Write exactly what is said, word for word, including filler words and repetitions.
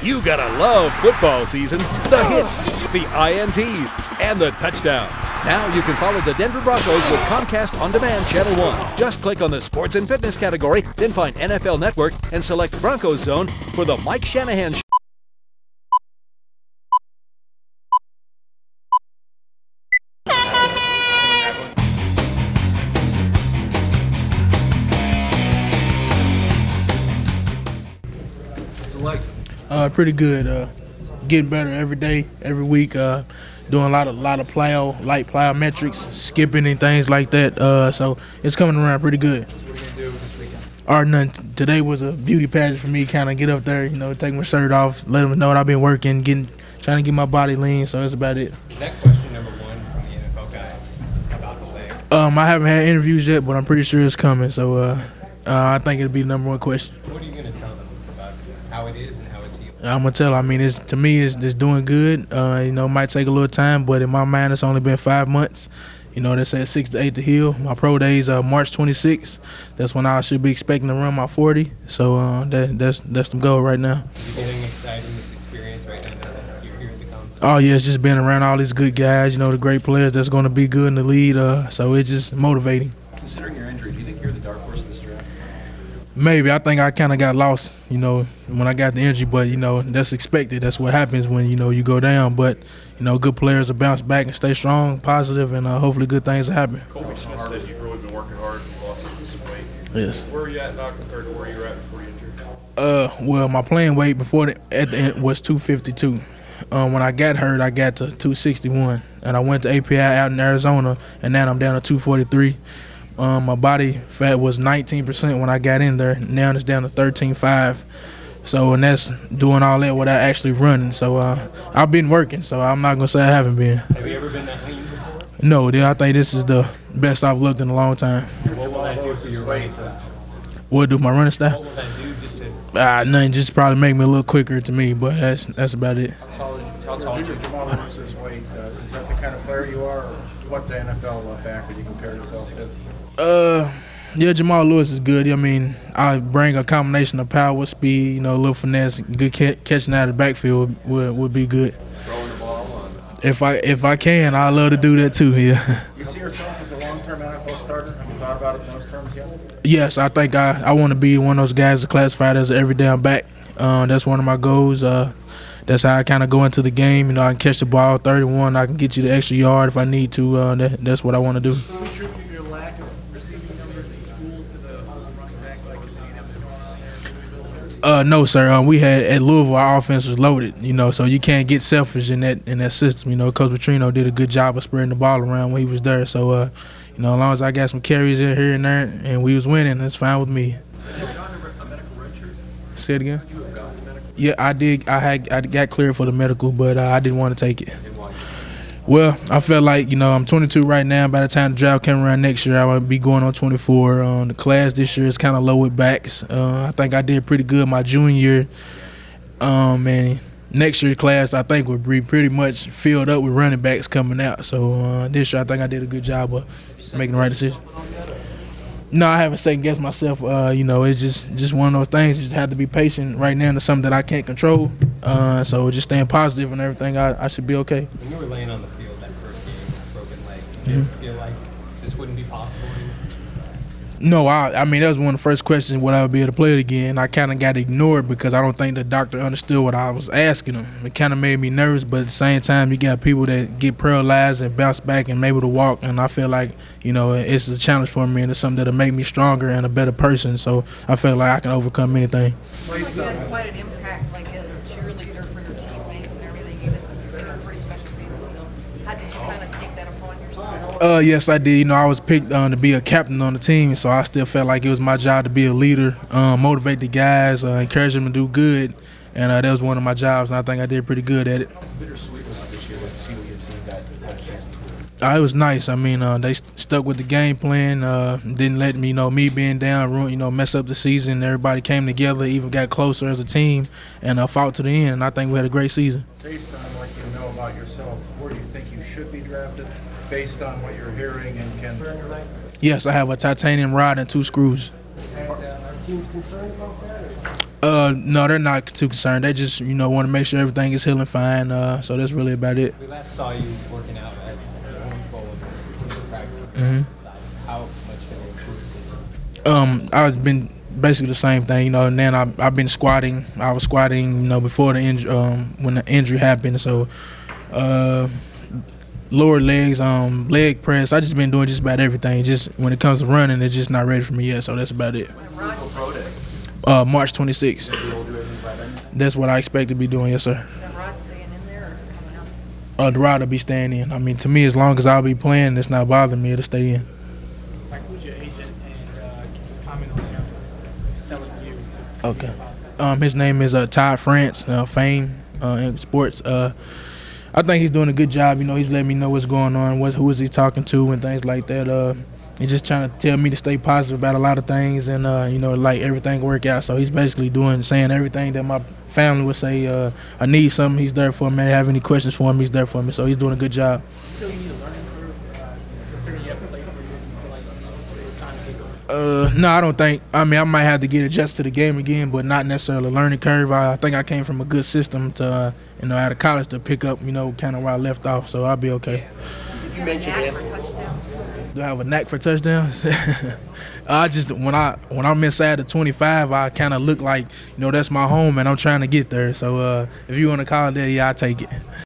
You gotta love football season. The hits, the I N Ts, and the touchdowns. Now you can follow the Denver Broncos with Comcast On Demand Channel one. Just click on the Sports and Fitness category, then find N F L Network and select Broncos Zone for the Mike Shanahan Show. Uh, pretty good. Uh, getting better every day, every week. Uh, doing a lot of lot of plow, light plyometrics, skipping and things like that. Uh, so it's coming around pretty good. So what are you gonna do this weekend? Or none. Today was a beauty pageant for me. Kind of get up there, you know, take my shirt off, let them know what I've been working, getting, trying to get my body lean. So that's about it. Is that question number one from the N F L guys about the leg? Um, I haven't had interviews yet, but I'm pretty sure it's coming. So uh, uh, I think it'll be the number one question. What are you gonna tell them about how it is and how it's healed? I'm gonna tell. I mean, it's to me, it's, it's doing good. Uh, you know, it might take a little time, but in my mind, it's only been five months. You know, they said six to eight to heal. My pro days are March twenty-sixth. That's when I should be expecting to run my forty. So uh, that, that's that's the goal right now. Is it getting exciting, this experience right now that you're here at the Comcast? Oh yeah, it's just being around all these good guys. You know, the great players that's going to be good in the lead. Uh, so it's just motivating. Considering your injury, do you think you're the dark horse of this draft? Maybe. I think I kind of got lost, you know, when I got the injury, but, you know, that's expected. That's what happens when, you know, you go down. But, you know, good players will bounce back and stay strong, positive, and uh, hopefully good things will happen. Colby Smith said you've really been working hard and lost some weight. Yes. Where are you at now compared to where you were at before you injured? Uh, well, my playing weight before the, at the end was two fifty-two. Um, when I got hurt, I got to two sixty-one, and I went to A P I out in Arizona, and now I'm down to two forty-three. Um, my body fat was nineteen percent when I got in there. Now it's down to thirteen point five. So, and that's doing all that without actually running. So, uh, I've been working, so I'm not going to say I haven't been. Have you ever been that lean before? No, dude, I think this is the best I've looked in a long time. What will that do for your running style? What do my running style? What will that do just to Ah, nothing, just probably make me a little quicker to me, but that's that's about it. how tall, how tall Junior Jamal Lewis's weight, uh, is that the kind of player you are, or what the N F L uh, backer you compare yourself to? Uh, yeah, Jamal Lewis is good. I mean, I bring a combination of power, speed, you know, a little finesse, good ca- catching out of the backfield would would be good. Throwing the ball on. If I if I can, I'd love to do that too. Yeah. You see yourself as a long-term N F L starter? Have you thought about it in those terms yet? Yes, I think I, I want to be one of those guys that's classified as an every down back. Uh, that's one of my goals. Uh, that's how I kind of go into the game. You know, I can catch the ball thirty-one. I can get you the extra yard if I need to. Uh, that, that's what I want to do. Contribute your lack of receiving numbers in school to the running back like you didn't have to Uh, no, sir. Um, we had at Louisville, our offense was loaded. You know, so you can't get selfish in that in that system. You know, Coach Petrino did a good job of spreading the ball around when he was there. So, uh, you know, as long as I got some carries in here and there, and we was winning, that's fine with me. Say it again. Yeah, I did. I had I got cleared for the medical, but uh, I didn't want to take it. Well, I felt like, you know, I'm twenty-two right now. By the time the draft came around next year, I would be going on twenty-four. Um, the class this year is kind of low with backs. Uh, I think I did pretty good my junior year. Um, and next year's class, I think, would be pretty much filled up with running backs coming out. So uh, this year, I think I did a good job of making the right decision. No, I haven't second guessed myself. Uh, you know, it's just just one of those things. You just have to be patient. Right now, it's something that I can't control. Uh, so just staying positive and everything, I, I should be okay. when you were laying on the field that first game with that broken leg, did you ever feel like this wouldn't be possible anymore? No, I I mean, that was one of the first questions, would I ever be able to play it again? I kind of got ignored because I don't think the doctor understood what I was asking him. It kind of made me nervous, but at the same time, you got people that get paralyzed and bounce back and able to walk, and I feel like, you know, it's a challenge for me, and it's something that'll make me stronger and a better person, so I feel like I can overcome anything. Seems like you had quite an impact, like as a cheerleader for your teammates and everything, even though you had a pretty special season still. How did you kind of take that upon yourself? Uh, yes, I did. You know, I was picked um, to be a captain on the team, so I still felt like it was my job to be a leader, um, motivate the guys, uh, encourage them to do good, and uh, that was one of my jobs, and I think I did pretty good at it. Bittersweet was it this year to see what your team got had a chance to do? Uh, it was nice. I mean, uh, they st- stuck with the game plan, uh, didn't let me, you know, me being down, ruin, you know, mess up the season. Everybody came together, even got closer as a team, and uh, fought to the end, and I think we had a great season. Based on what you know about yourself, where do you think you should be drafted? Based on what you're hearing and can. Yes, I have a titanium rod and two screws. And uh, our team's concerned about that? Uh, no, they're not too concerned. They just, you know, want to make sure everything is healing fine. Uh, so that's really about it. We last saw you working out at the Orange Bowl and team practice. Mhm. How much have you improved since? Um, I've been basically the same thing, you know. And then I, I've been squatting. I was squatting, you know, before the injury, um, when the injury happened. So, uh, lower legs, um, leg press. I just been doing just about everything. Just when it comes to running, it's just not ready for me yet. So that's about it. Uh, March twenty-sixth. That's what I expect to be doing, yes, sir. Is that Rod staying in there or is it coming out? Uh, the rod will be staying in. I mean, to me, as long as I'll be playing, it's not bothering me to stay in. Like, who's your agent, and uh, can you just comment on him selling you to Okay. Um, his name is uh, Todd France, uh, Fame uh, in sports. Uh, I think he's doing a good job. You know, he's letting me know what's going on, what who is he talking to, and things like that. Uh, he's just trying to tell me to stay positive about a lot of things, and uh, you know, like everything work out. So he's basically doing, saying everything that my family would say. Uh, I need something, he's there for me. I have any questions for him, he's there for me. So he's doing a good job. you feel you need a learning curve? Uh, considering you haven't played for you, you feel like you know, time to go. Uh, no, I don't think. I mean, I might have to get adjusted to the game again, but not necessarily a learning curve. I, I think I came from a good system to, uh, you know, out of college to pick up, you know, kind of where I left off. So I'll be okay. You mentioned knack for touchdowns. Do I have a knack for touchdowns? I just when I when I'm inside the twenty-five, I kind of look like, you know, that's my home, and I'm trying to get there. So uh, if you want to call it that, yeah, I take it.